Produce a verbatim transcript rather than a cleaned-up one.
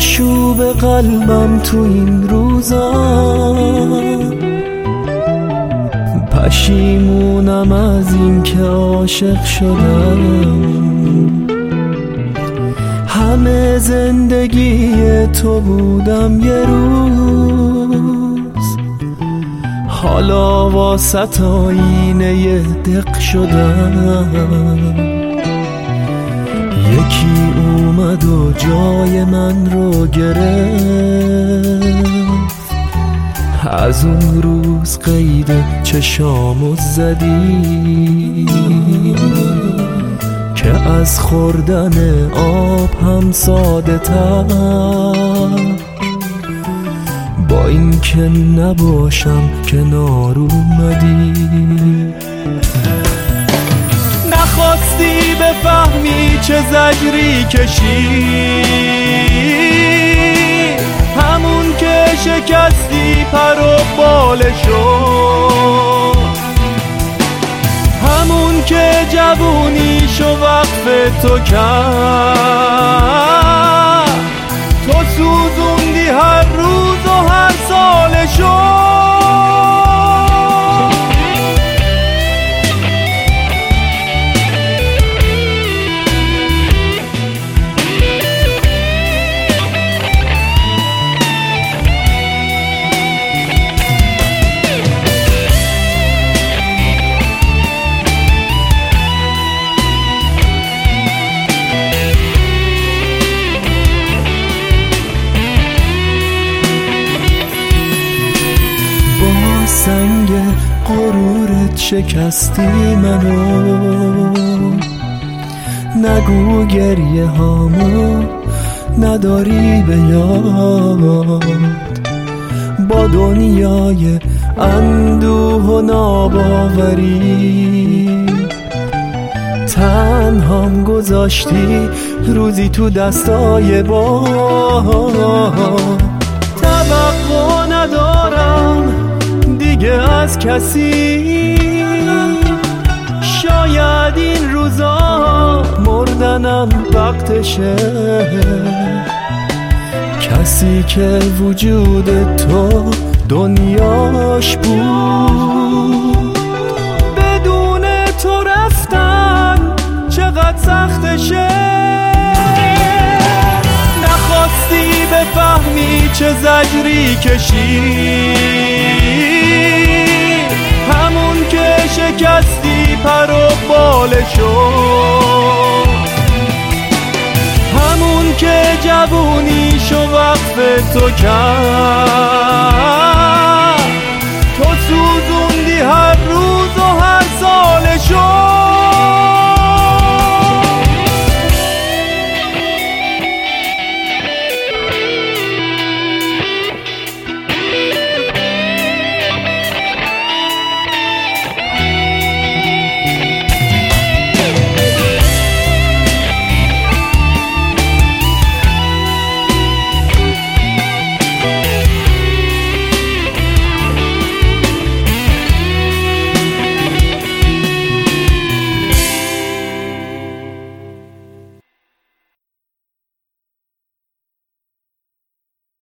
آشوب قلبم تو این روزا، پشیمونم از این که عاشق شدم. همه زندگی تو بودم یه روز، حالا واسه آینه یه دق شدم. یکی اومد و جای من رو گرفت، از اون روز قید چشامو زدی که از خوردن آب هم ساده تر، با این که نباشم کنار اومدی. نخواستی بفهمی چه زجری کشی، همون که شکستی پر و بالشو، همون که جوونیشو وقف تو کرد. تو سوزوندی هر روز و هر سالشو. سنگ غرورت شکستی منو، نگو گریه هامو نداری به یاد. با دنیای اندوه و ناباوری تنهام گذاشتی روزی تو دستای باد. توقع ندارم دیگه از کسی، شاید این روزا مردنم وقتشه. کسی که وجود تو دنیاش بود، بدون تو رفتن چقدر سختشه. نخواستی بفهمی چه زجری کشی، همون که شکستی پر و بالشو، همون که جوونیشو وقف تو کرد.